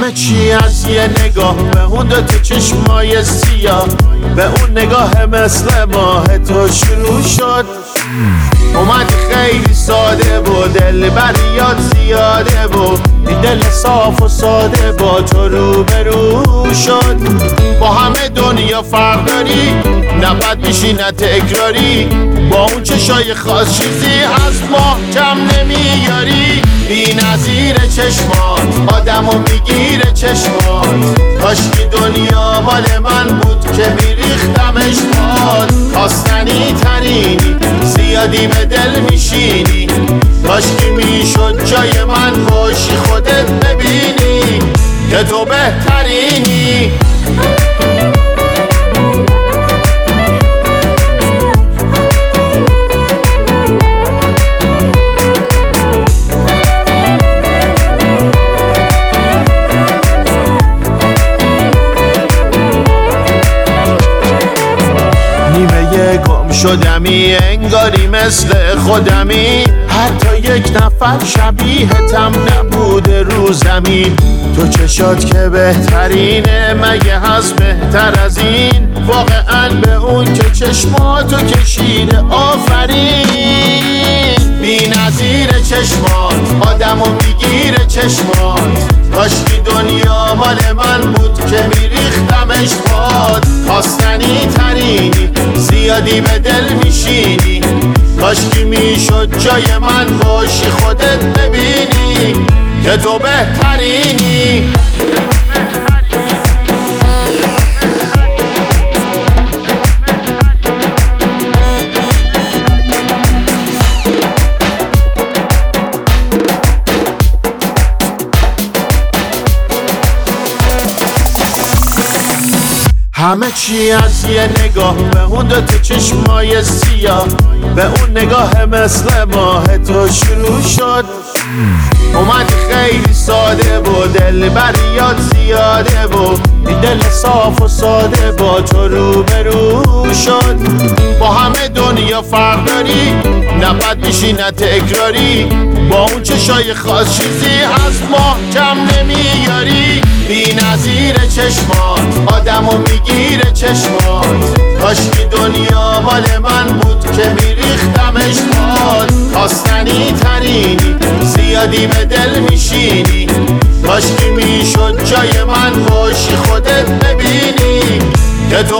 همه چی از یه نگاه به اون دوتا چشمای سیاه، به اون نگاه مثل ماه تو شروع شد. اومدی خیلی ساده و دل بریات زیاده و این دل صاف و ساده با تو روبرو شد. با همه دنیا فرق داری، نه بد میشی نه تکراری، با اون چشای خاص چیزی از ما کم نمیاری. بی نظیر چشمات آدمو میگیره چشمات، کاشکی دنیا مال من بود که میریختمش باد. خواستنی ترینی زیادی به دل میشینی، کاشکی میشد جای من باشی خودت ببینی که تو بهترینی. گم شدمی انگاری مثل خودمی، حتی یک نفر شبیهتم نبوده رو زمین. تو چشات که بهترینه مگه هست بهتر از این؟ واقعا به اون که چشماتو کشیده آفرین. بی نظیر چشمات آدمو میگیره چشمات، کاشکی دنیا مال من بود که میریختمش باد. خواستنی ترینی زیادی به دل میشینی، کاشکی میشد جای من باشی خودت ببینی که تو بهترینی. همه چی از یه نگاه به اون دوتا چشمای سیاه، به اون نگاه مثل ماه تو شروع شد. اومدی خیلی ساده و دل بریات زیاده و این دل صاف و ساده با تو روبرو شد. با همه دنیا فرق داری، نه بد میشی نه تکراری، با اون چشای خاص چیزی از ما کم نمیاری. بی نظیر چشمات آدمو میگیره چشمات، کاشکی دنیا مال من بود که میریختمش باد. خواستنی ترینی زیادی به دل میشینی، کاشکی میشد جای من باشی خودت ببینی که تو